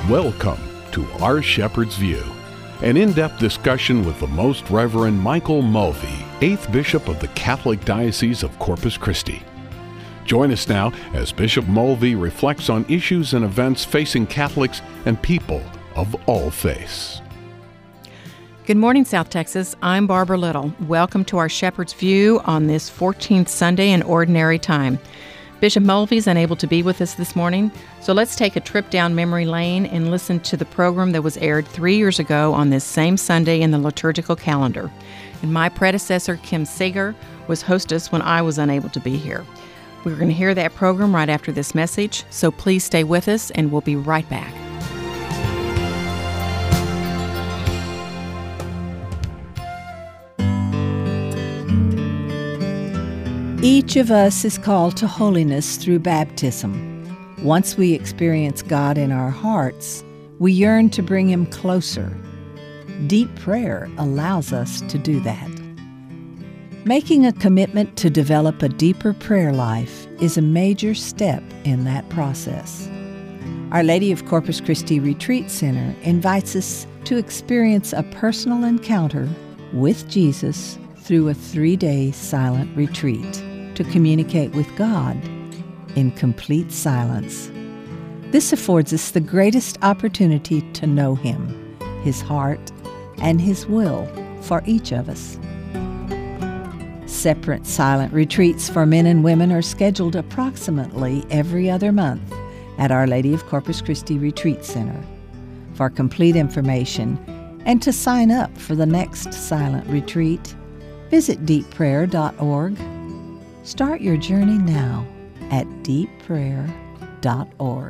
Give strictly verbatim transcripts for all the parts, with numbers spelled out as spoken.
Welcome to Our Shepherd's View, an in-depth discussion with the Most Reverend Michael Mulvey, eighth Bishop of the Catholic Diocese of Corpus Christi. Join us now as Bishop Mulvey reflects on issues and events facing Catholics and people of all faiths. Good morning, South Texas. I'm Barbara Little. Welcome to Our Shepherd's View on this fourteenth Sunday in Ordinary Time. Bishop Mulvey is unable to be with us this morning, so let's take a trip down memory lane and listen to the program that was aired three years ago on this same Sunday in the liturgical calendar. And my predecessor, Kim Seeger, was hostess when I was unable to be here. We're going to hear that program right after this message, so please stay with us and we'll be right back. Each of us is called to holiness through baptism. Once we experience God in our hearts, we yearn to bring Him closer. Deep prayer allows us to do that. Making a commitment to develop a deeper prayer life is a major step in that process. Our Lady of Corpus Christi Retreat Center invites us to experience a personal encounter with Jesus through a three-day silent retreat to communicate with God in complete silence. This affords us the greatest opportunity to know Him, His heart, and His will for each of us. Separate silent retreats for men and women are scheduled approximately every other month at Our Lady of Corpus Christi Retreat Center. For complete information and to sign up for the next silent retreat, visit deep prayer dot org. Start your journey now at deep prayer dot org.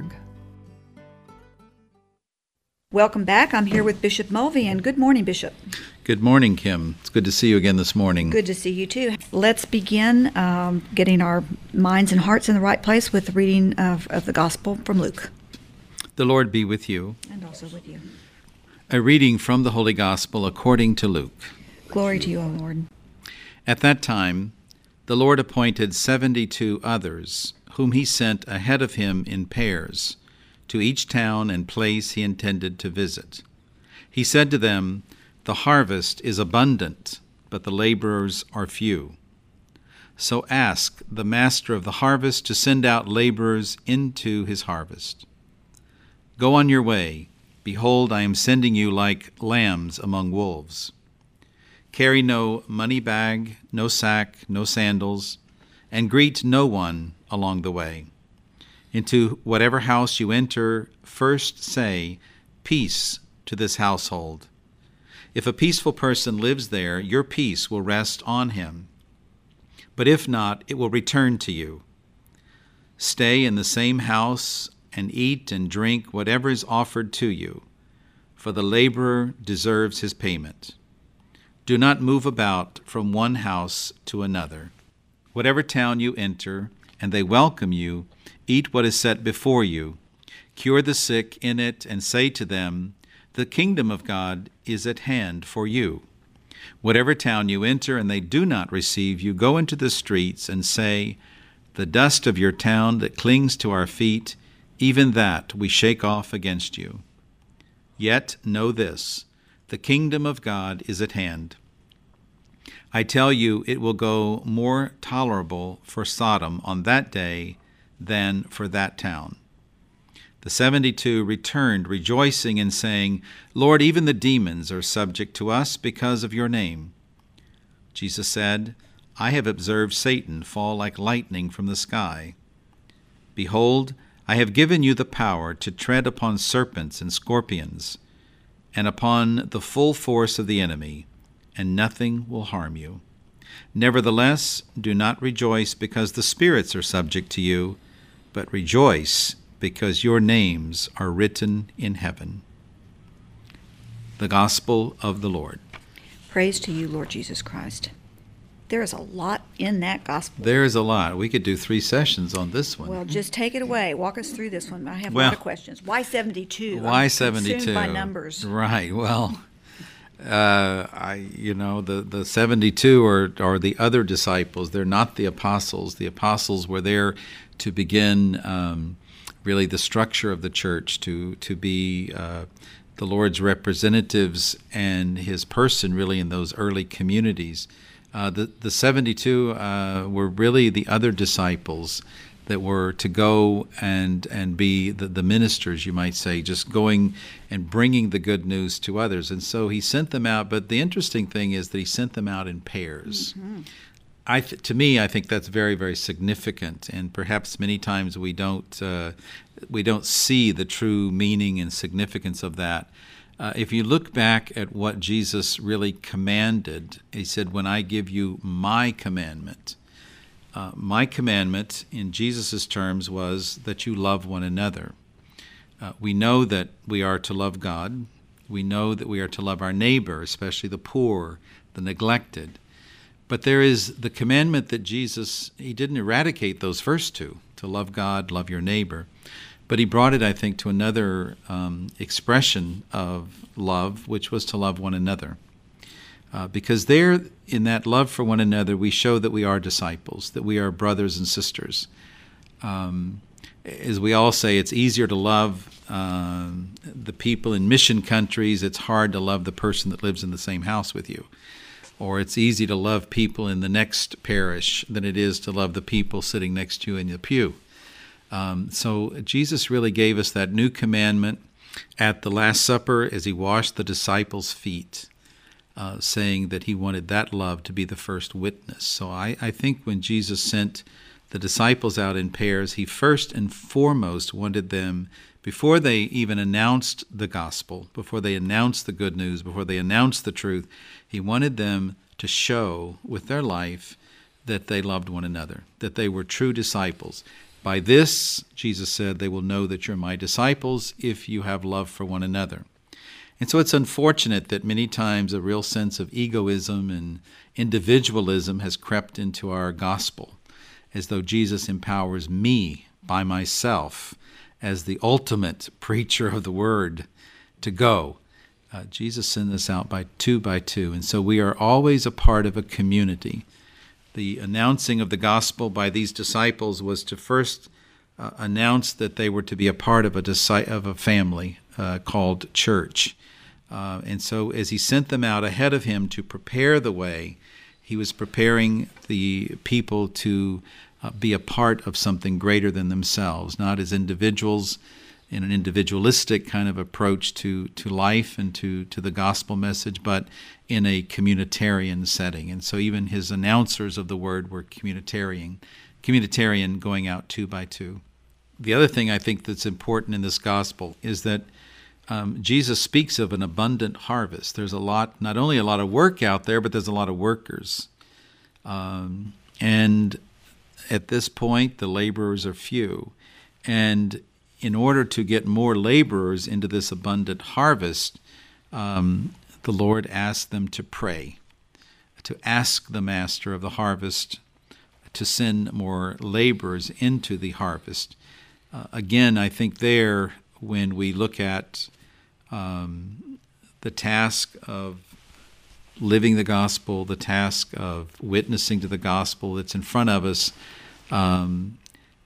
Welcome back. I'm here with Bishop Mulvey, and good morning, Bishop. Good morning, Kim. It's good to see you again this morning. Good to see you, too. Let's begin um, getting our minds and hearts in the right place with the reading of, of the Gospel from Luke. The Lord be with you. And also with you. A reading from the Holy Gospel according to Luke. Glory to you, O Lord. At that time, the Lord appointed seventy-two others, whom He sent ahead of Him in pairs, to each town and place He intended to visit. He said to them, "The harvest is abundant, but the laborers are few. So ask the master of the harvest to send out laborers into his harvest. Go on your way. Behold, I am sending you like lambs among wolves. Carry no money bag, no sack, no sandals, and greet no one along the way. Into whatever house you enter, first say, 'Peace to this household.' If a peaceful person lives there, your peace will rest on him. But if not, it will return to you. Stay in the same house and eat and drink whatever is offered to you, for the laborer deserves his payment. Do not move about from one house to another. Whatever town you enter, and they welcome you, eat what is set before you. Cure the sick in it, and say to them, 'The kingdom of God is at hand for you.' Whatever town you enter, and they do not receive you, go into the streets and say, 'The dust of your town that clings to our feet, even that we shake off against you.' Yet know this, the kingdom of God is at hand. I tell you, it will go more tolerable for Sodom on that day than for that town." The seventy-two returned, rejoicing and saying, "Lord, even the demons are subject to us because of your name." Jesus said, "I have observed Satan fall like lightning from the sky. Behold, I have given you the power to tread upon serpents and scorpions, and upon the full force of the enemy, and nothing will harm you. Nevertheless, do not rejoice because the spirits are subject to you, but rejoice because your names are written in heaven." The Gospel of the Lord. Praise to you, Lord Jesus Christ. There is a lot in that gospel. There is a lot. We could do three sessions on this one. Well, just take it away. Walk us through this one. I have well, a lot of questions. Why seventy-two? Why I'm seventy-two? Consumed by numbers. Right. Well, uh, I, you know, the, the seventy-two are, are the other disciples. They're not the apostles. The apostles were there to begin um, really the structure of the church, to, to be uh, the Lord's representatives and his person really in those early communities. Uh, the, the seventy-two uh, were really the other disciples that were to go and and be the, the ministers, you might say, just going and bringing the good news to others. And so he sent them out, but the interesting thing is that he sent them out in pairs. Mm-hmm. I th- to me, I think that's very, very significant, and perhaps many times we don't uh, we don't see the true meaning and significance of that. Uh, if you look back at what Jesus really commanded, he said, "When I give you my commandment," uh, my commandment in Jesus' terms was that you love one another. Uh, we know that we are to love God. We know that we are to love our neighbor, especially the poor, the neglected. But there is the commandment that Jesus, he didn't eradicate those first two, to love God, love your neighbor. But he brought it, I think, to another um, expression of love, which was to love one another. Uh, because there, in that love for one another, we show that we are disciples, that we are brothers and sisters. Um, as we all say, it's easier to love uh, the people in mission countries. It's hard to love the person that lives in the same house with you. Or it's easy to love people in the next parish than it is to love the people sitting next to you in the pew. Um, so Jesus really gave us that new commandment at the Last Supper as he washed the disciples' feet, uh, saying that he wanted that love to be the first witness. So I, I think when Jesus sent the disciples out in pairs, he first and foremost wanted them, before they even announced the gospel, before they announced the good news, before they announced the truth, he wanted them to show with their life that they loved one another, that they were true disciples. By this, Jesus said, they will know that you're my disciples if you have love for one another. And so it's unfortunate that many times a real sense of egoism and individualism has crept into our gospel, as though Jesus empowers me by myself as the ultimate preacher of the word to go. Uh, Jesus sent us out by two by two, and so we are always a part of a community. The announcing of the gospel by these disciples was to first uh, announce that they were to be a part of a disi- of a family uh, called church. Uh, and so as he sent them out ahead of him to prepare the way, he was preparing the people to uh, be a part of something greater than themselves, not as individuals in an individualistic kind of approach to, to life and to, to the gospel message, but in a communitarian setting. And so even his announcers of the word were communitarian, communitarian going out two by two. The other thing I think that's important in this gospel is that um, Jesus speaks of an abundant harvest. There's a lot, not only a lot of work out there, but there's a lot of workers. Um, and at this point, the laborers are few. And in order to get more laborers into this abundant harvest, um, the Lord asked them to pray, to ask the master of the harvest to send more laborers into the harvest. Uh, again, I think there, when we look at um, the task of living the gospel, the task of witnessing to the gospel that's in front of us, um,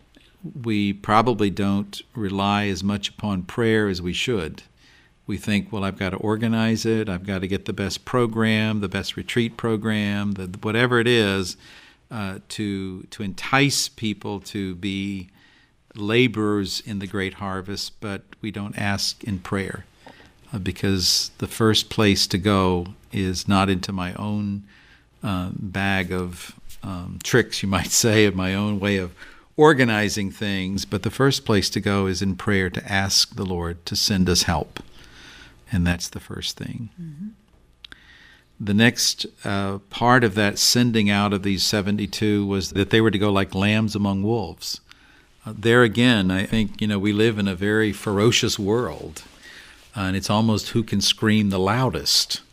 we probably don't rely as much upon prayer as we should. We think, well, I've got to organize it, I've got to get the best program, the best retreat program, the, whatever it is, uh, to to entice people to be laborers in the great harvest, but we don't ask in prayer, uh, because the first place to go is not into my own uh, bag of um, tricks, you might say, of my own way of organizing things, but the first place to go is in prayer to ask the Lord to send us help. And that's the first thing. Mm-hmm. The next uh, part of that sending out of these seventy-two was that they were to go like lambs among wolves. Uh, there again, I think, you know, we live in a very ferocious world, uh, and it's almost who can scream the loudest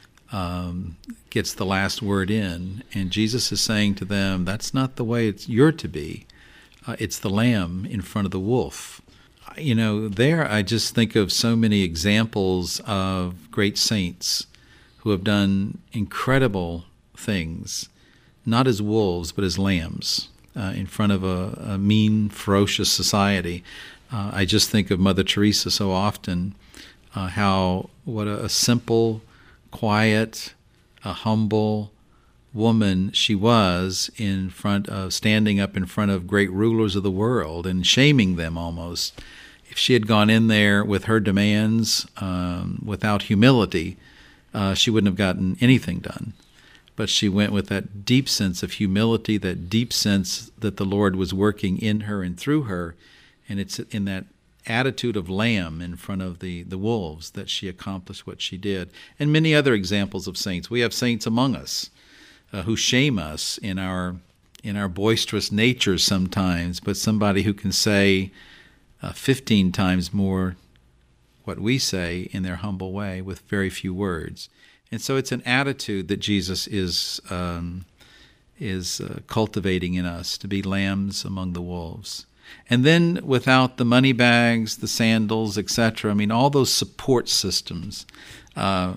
um, gets the last word in. And Jesus is saying to them, that's not the way it's you're to be. Uh, it's the lamb in front of the wolf. You know, there I just think of so many examples of great saints who have done incredible things, not as wolves, but as lambs uh, in front of a, a mean, ferocious society. Uh, I just think of Mother Teresa so often, uh, how what a, a simple, quiet, a humble woman she was in front of, standing up in front of great rulers of the world and shaming them almost. If she had gone in there with her demands um, without humility, uh, she wouldn't have gotten anything done. But she went with that deep sense of humility, that deep sense that the Lord was working in her and through her. And it's in that attitude of lamb in front of the, the wolves that she accomplished what she did. And many other examples of saints. We have saints among us uh, who shame us in our in our boisterous nature sometimes, but somebody who can say uh, fifteen times more what we say in their humble way with very few words. And so it's an attitude that Jesus is um, is uh, cultivating in us, to be lambs among the wolves. And then without the money bags, the sandals, et cetera, I mean, all those support systems, uh,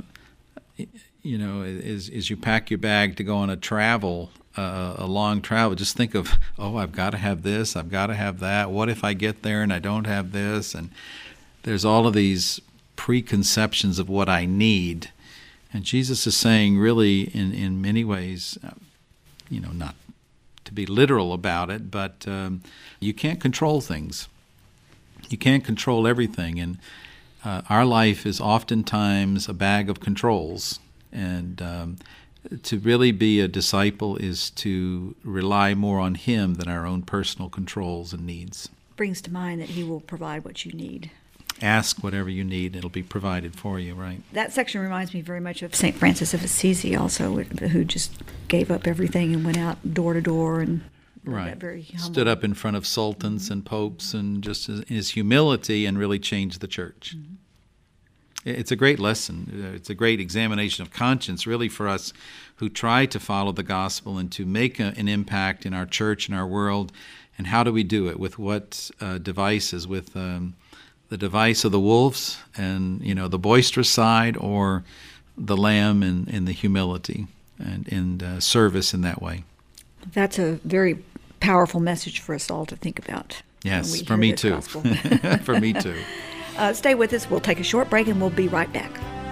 you know, as, as you pack your bag to go on a travel, uh, a long travel, just think of, oh, I've got to have this, I've got to have that. What if I get there and I don't have this? And there's all of these preconceptions of what I need. And Jesus is saying, really, in, in many ways, uh, you know, not to be literal about it, but um, you can't control things. You can't control everything. And uh, our life is oftentimes a bag of controls. And um, to really be a disciple is to rely more on Him than our own personal controls and needs. Brings to mind that He will provide what you need. Ask whatever you need, it'll be provided for you, right? That section reminds me very much of Saint Francis of Assisi also, who just gave up everything and went out door to door and right. very humble. Stood up in front of sultans mm-hmm. and popes and just his humility and really changed the church. Mm-hmm. It's a great lesson. It's a great examination of conscience, really, for us who try to follow the gospel and to make a, an impact in our church and our world. And how do we do it? With what uh, devices? With um, the device of the wolves and, you know, the boisterous side, or the lamb in, in the humility and in uh, service in that way. That's a very powerful message for us all to think about. Yes, for me too. For me too. Uh, stay with us. We'll take a short break and we'll be right back.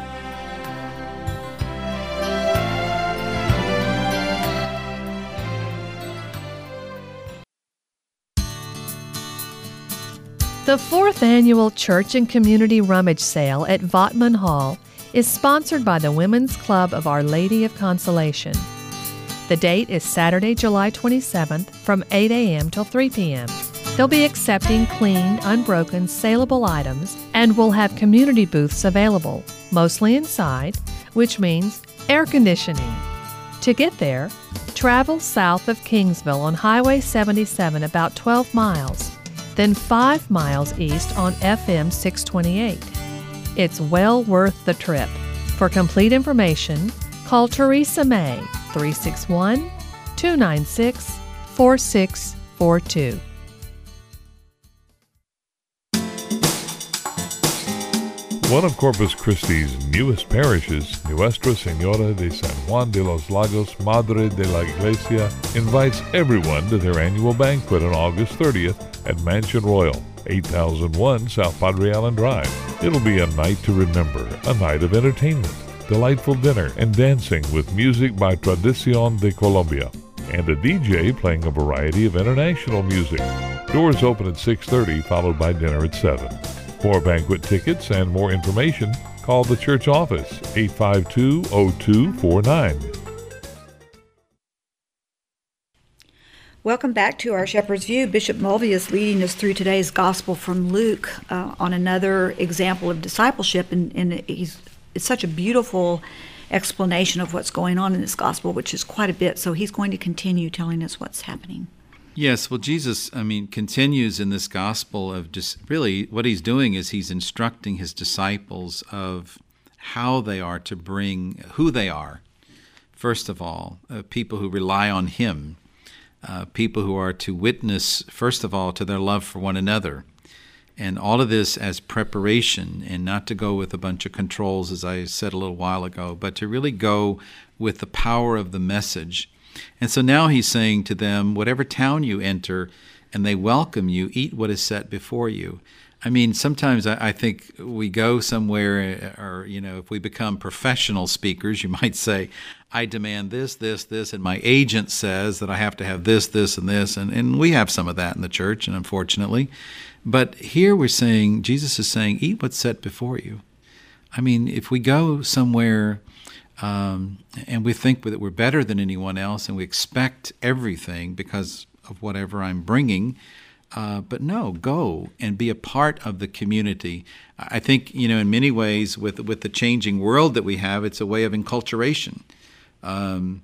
The fourth annual Church and Community Rummage Sale at Votman Hall is sponsored by the Women's Club of Our Lady of Consolation. The date is Saturday, July twenty-seventh from eight a.m. till three p.m. They'll be accepting cleaned, unbroken, saleable items and will have community booths available, mostly inside, which means air conditioning. To get there, travel south of Kingsville on Highway seventy-seven about twelve miles. Then five miles east on F M six twenty-eight. It's well worth the trip. For complete information, call Teresa May, three six one, two nine six, four six four two. One of Corpus Christi's newest parishes, Nuestra Señora de San Juan de los Lagos, Madre de la Iglesia, invites everyone to their annual banquet on August thirtieth at Mansion Royal, eight thousand one South Padre Allen Drive. It'll be a night to remember, a night of entertainment, delightful dinner, and dancing with music by Tradición de Colombia, and a D J playing a variety of international music. Doors open at six thirty, followed by dinner at seven. For banquet tickets and more information, call the church office, eight five two, oh two four nine. Welcome back to our Shepherd's View. Bishop Mulvey is leading us through today's Gospel from Luke uh, on another example of discipleship, and, and he's, it's such a beautiful explanation of what's going on in this Gospel, which is quite a bit, so he's going to continue telling us what's happening. Yes, well, Jesus, I mean, continues in this gospel of just really what he's doing is he's instructing his disciples of how they are to bring, who they are, first of all, uh, people who rely on him, uh, people who are to witness, first of all, to their love for one another. And all of this as preparation, and not to go with a bunch of controls, as I said a little while ago, but to really go with the power of the message. And so now he's saying to them, whatever town you enter, and they welcome you. Eat what is set before you. I mean, sometimes I, I think we go somewhere, or, you know, if we become professional speakers, you might say, I demand this, this, this, and my agent says that I have to have this, this, and this. And, and we have some of that in the church, and unfortunately. But here we're saying, Jesus is saying, eat what's set before you. I mean, if we go somewhere um, and we think that we're better than anyone else and we expect everything because of whatever I'm bringing, Uh, but no, go and be a part of the community. I think, you know, in many ways, with with the changing world that we have, it's a way of enculturation. Um,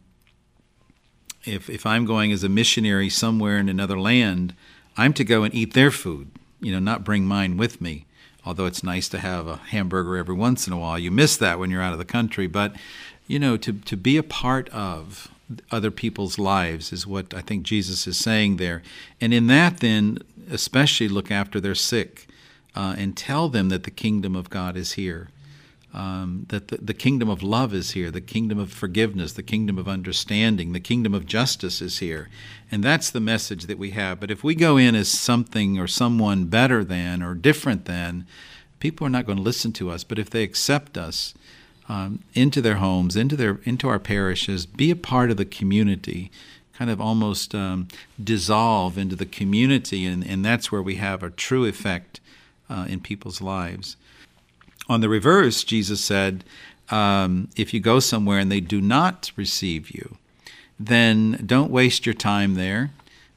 if if I'm going as a missionary somewhere in another land, I'm to go and eat their food, you know, not bring mine with me. Although it's nice to have a hamburger every once in a while. You miss that when you're out of the country. But, you know, to, to be a part of other people's lives is what I think Jesus is saying there. And in that, then, especially look after their sick uh, and tell them that the kingdom of God is here, um, that the, the kingdom of love is here, the kingdom of forgiveness, the kingdom of understanding, the kingdom of justice is here. And that's the message that we have. But if we go in as something or someone better than or different than, people are not going to listen to us. But if they accept us, Um, into their homes, into their into our parishes, be a part of the community, kind of almost um, dissolve into the community, and, and that's where we have a true effect uh, in people's lives. On the reverse, Jesus said, um, if you go somewhere and they do not receive you, then don't waste your time there,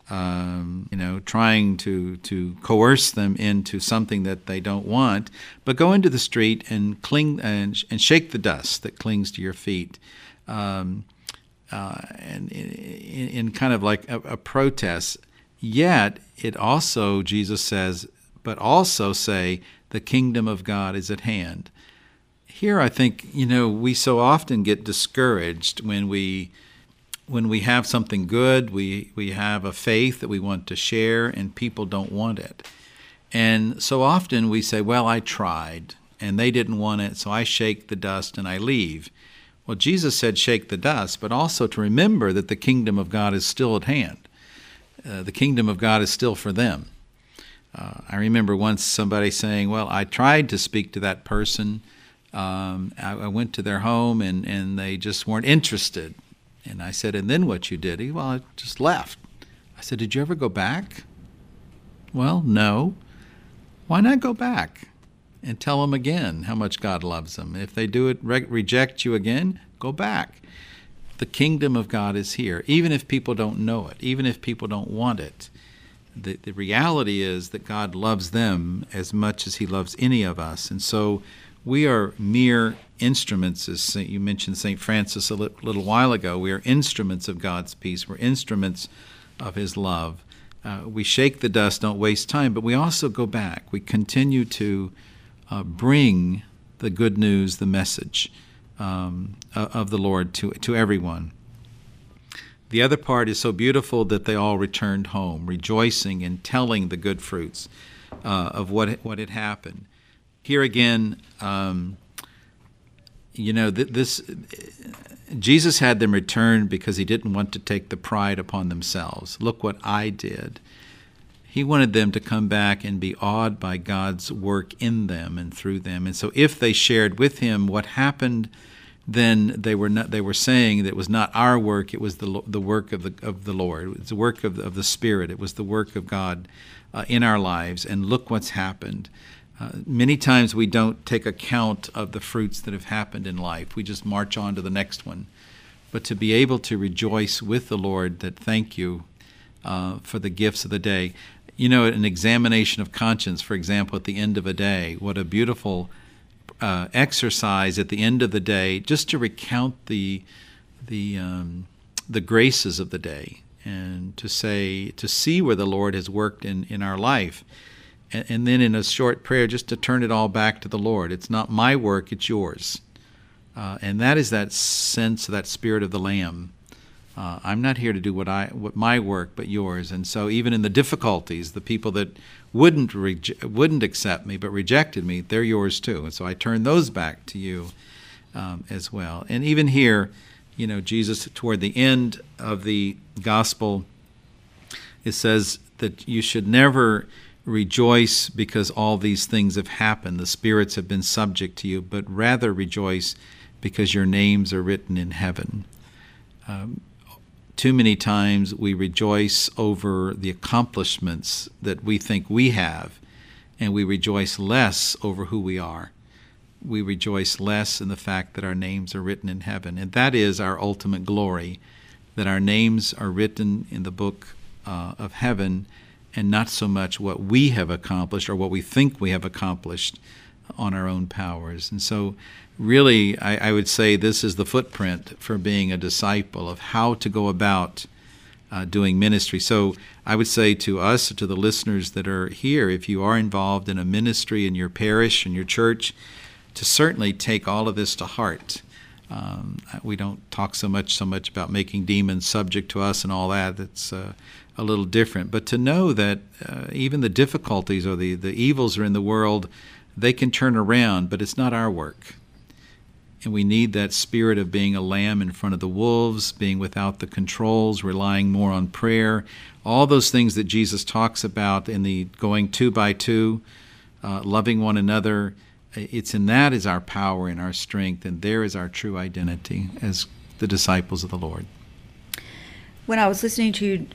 um, you know, trying to, to coerce them into something that they don't want, but go into the street and cling and, and shake the dust that clings to your feet, um, uh, and in, in kind of like a, a protest. Yet it also, Jesus says, but also say, the kingdom of God is at hand. Here, I think, you know, we so often get discouraged when we When we have something good, we, we have a faith that we want to share, and people don't want it. And so often we say, well, I tried, and they didn't want it, so I shake the dust and I leave. Well, Jesus said shake the dust, but also to remember that the kingdom of God is still at hand. Uh, the kingdom of God is still for them. Uh, I remember once somebody saying, well, I tried to speak to that person. Um, I, I went to their home, and, and they just weren't interested. And I said, and then what you did? He, well, I just left. I said, did you ever go back? Well, no. Why not go back and tell them again how much God loves them? If they do it, re- reject you again, go back. The kingdom of God is here, even if people don't know it, even if people don't want it. The, the reality is that God loves them as much as he loves any of us. And so we are mere instruments, as you mentioned Saint Francis a little while ago. We are instruments of God's peace. We're instruments of his love. Uh, we shake the dust, don't waste time, but we also go back. We continue to uh, bring the good news, the message um, of the Lord to, to everyone. The other part is so beautiful that they all returned home, rejoicing and telling the good fruits uh, of what what had happened. Here again, um, you know, th- this Jesus had them return because he didn't want to take the pride upon themselves. Look what I did. He wanted them to come back and be awed by God's work in them and through them. And so if they shared with him what happened, then they were not, they were saying that it was not our work, it was the the work of the of the Lord. It was the work of the, of the Spirit. It was the work of God uh, in our lives. And look what's happened. Uh, many times we don't take account of the fruits that have happened in life. We just march on to the next one. But to be able to rejoice with the Lord that thank you uh, for the gifts of the day. You know, an examination of conscience, for example, at the end of a day, what a beautiful uh, exercise at the end of the day, just to recount the the um, the graces of the day, and to say, to see where the Lord has worked in, in our life. And then in a short prayer, just to turn it all back to the Lord. It's not my work, it's yours. Uh, and that is that sense, that spirit of the Lamb. Uh, I'm not here to do what I, what my work, but yours. And so even in the difficulties, the people that wouldn't reje- wouldn't accept me, but rejected me, they're yours too. And so I turn those back to you um, as well. And even here, you know, Jesus, toward the end of the gospel, it says that you should never rejoice because all these things have happened, the spirits have been subject to you, but rather rejoice because your names are written in heaven. Um, too many times we rejoice over the accomplishments that we think we have, and we rejoice less over who we are. We rejoice less in the fact that our names are written in heaven, and that is our ultimate glory, that our names are written in the book uh, of heaven, and not so much what we have accomplished or what we think we have accomplished on our own powers. And so really, I, I would say this is the footprint for being a disciple of how to go about uh, doing ministry. So I would say to us, to the listeners that are here, if you are involved in a ministry in your parish, in your church, to certainly take all of this to heart. Um, we don't talk so much so much about making demons subject to us and all that. That's uh, a little different. But to know that uh, even the difficulties or the, the evils are in the world, they can turn around, but it's not our work. And we need that spirit of being a lamb in front of the wolves, being without the controls, relying more on prayer, all those things that Jesus talks about in the going two by two, uh, loving one another. It's in that is our power and our strength, and there is our true identity as the disciples of the Lord. When I was listening to you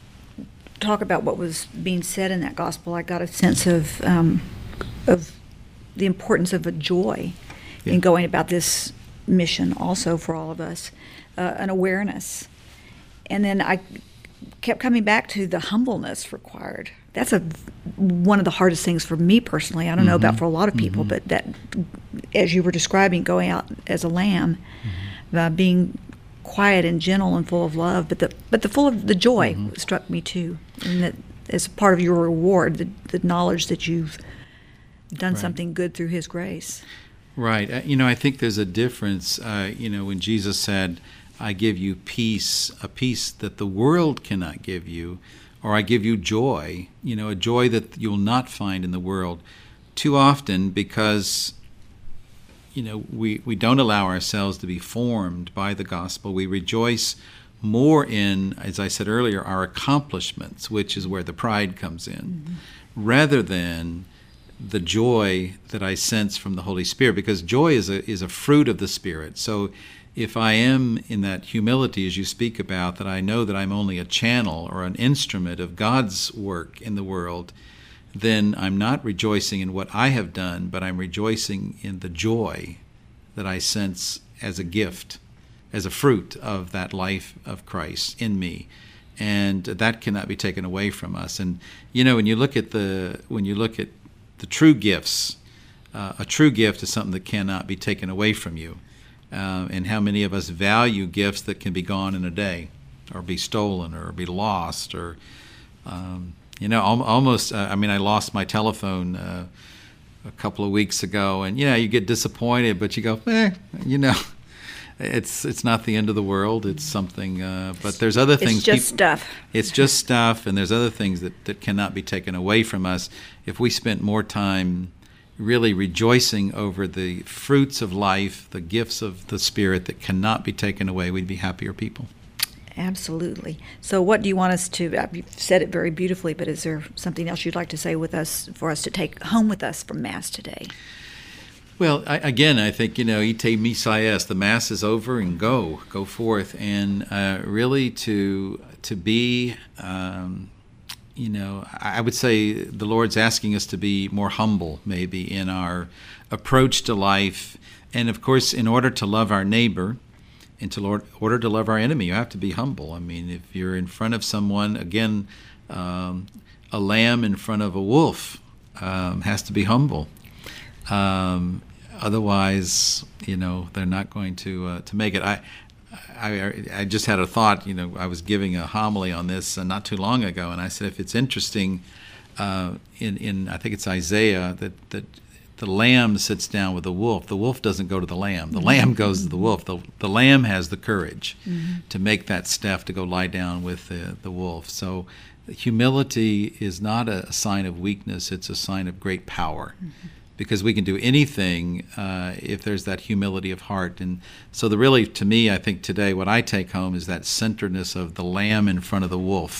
talk about what was being said in that gospel, I got a sense of um, of the importance of a joy yeah. in going about this mission also for all of us, uh, an awareness. And then I kept coming back to the humbleness required. That's a one of the hardest things for me personally. I don't mm-hmm. know about for a lot of people, mm-hmm. but that, as you were describing, going out as a lamb, mm-hmm. uh, being quiet and gentle and full of love, but the but the full of the joy mm-hmm. struck me too, and that as part of your reward, the, the knowledge that you've done right. something good through His grace. Right. Uh, you know, I think there's a difference. Uh, you know, when Jesus said, "I give you peace, a peace that the world cannot give you," or "I give you joy," you know, a joy that you'll not find in the world. Too often, because you know, we, we don't allow ourselves to be formed by the gospel. We rejoice more in, as I said earlier, our accomplishments, which is where the pride comes in, mm-hmm. rather than the joy that I sense from the Holy Spirit, because joy is a is a fruit of the Spirit. So if I am in that humility, as you speak about, that I know that I'm only a channel or an instrument of God's work in the world, then I'm not rejoicing in what I have done, but I'm rejoicing in the joy that I sense as a gift, as a fruit of that life of Christ in me. And that cannot be taken away from us. And, you know, when you look at the, when you look at the true gifts, uh, a true gift is something that cannot be taken away from you. Uh, and how many of us value gifts that can be gone in a day, or be stolen, or be lost, or... Um, You know, almost, uh, I mean, I lost my telephone uh, a couple of weeks ago, and, you know, you get disappointed, but you go, eh, you know, it's it's not the end of the world. It's something, uh, but there's other things. It's just people, stuff. It's just stuff, and there's other things that, that cannot be taken away from us. If we spent more time really rejoicing over the fruits of life, the gifts of the Spirit that cannot be taken away, we'd be happier people. Absolutely. So what do you want us to, you've said it very beautifully, but is there something else you'd like to say with us, for us to take home with us from Mass today? Well, I, again, I think, you know, ite missa est, the Mass is over, and go, go forth, and uh, really to to be, um, you know, I would say the Lord's asking us to be more humble, maybe, in our approach to life, and of course, in order to love our neighbor, in to order to love our enemy, you have to be humble. I mean, if you're in front of someone, again, um, a lamb in front of a wolf um, has to be humble. Um, otherwise, you know, they're not going to uh, to make it. I, I I just had a thought. You know, I was giving a homily on this uh, not too long ago, and I said, if it's interesting, uh, in in I think it's Isaiah that that. The lamb sits down with the wolf. The wolf doesn't go to the lamb. The lamb goes to the wolf. The, the lamb has the courage mm-hmm. to make that step to go lie down with the, the wolf. So humility is not a sign of weakness. It's a sign of great power mm-hmm. because we can do anything uh, if there's that humility of heart. And so the really, to me, I think today what I take home is that centeredness of the lamb in front of the wolf.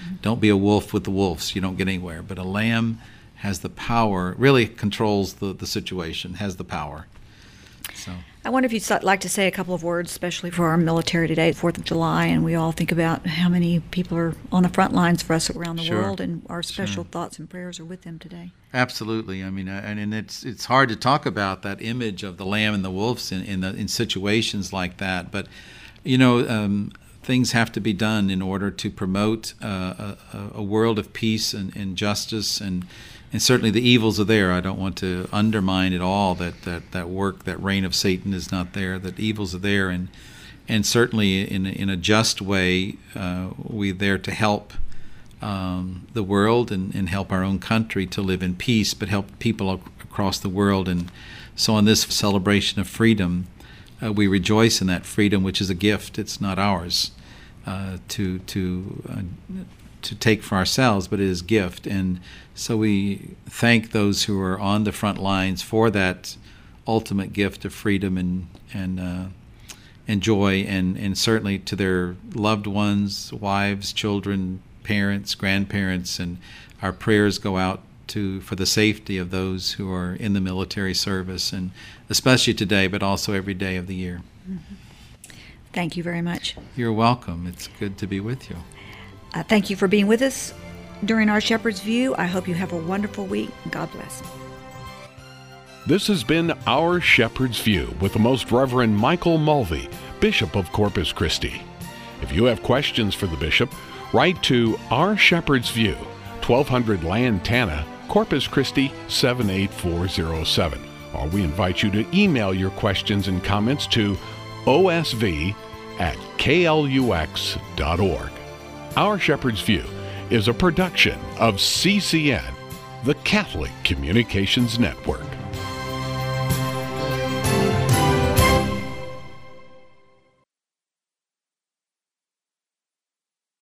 Don't be a wolf with the wolves. You don't get anywhere. But a lamb has the power, really controls the, the situation, has the power. So I wonder if you'd like to say a couple of words, especially for our military today, fourth of July, and we all think about how many people are on the front lines for us around the Sure. world, and our special Sure. thoughts and prayers are with them today. Absolutely. I mean, uh, and, and it's it's hard to talk about that image of the lamb and the wolves in in, the, in situations like that. But, you know, um, things have to be done in order to promote uh, a, a world of peace and, and justice, and and certainly the evils are there. I don't want to undermine at all that, that, that work, that reign of Satan is not there, that evils are there, and and certainly in, in a just way, uh, we're there to help um, the world and, and help our own country to live in peace, but help people ac- across the world. And so on this celebration of freedom, uh, we rejoice in that freedom, which is a gift. It's not ours uh, to to uh, to take for ourselves, but it is gift. And so we thank those who are on the front lines for that ultimate gift of freedom and and uh, and joy, and, and certainly to their loved ones, wives, children, parents, grandparents, and our prayers go out to for the safety of those who are in the military service, and especially today, but also every day of the year. Mm-hmm. Thank you very much. You're welcome. It's good to be with you. Uh, thank you for being with us during our Shepherd's View. I hope you have a wonderful week. God bless. This has been Our Shepherd's View with the Most Reverend Michael Mulvey, Bishop of Corpus Christi. If you have questions for the Bishop, write to Our Shepherd's View, twelve hundred Lantana, Corpus Christi seven eight four zero seven. Or we invite you to email your questions and comments to O S V at K L U X dot org. Our Shepherd's View is a production of C C N, the Catholic Communications Network.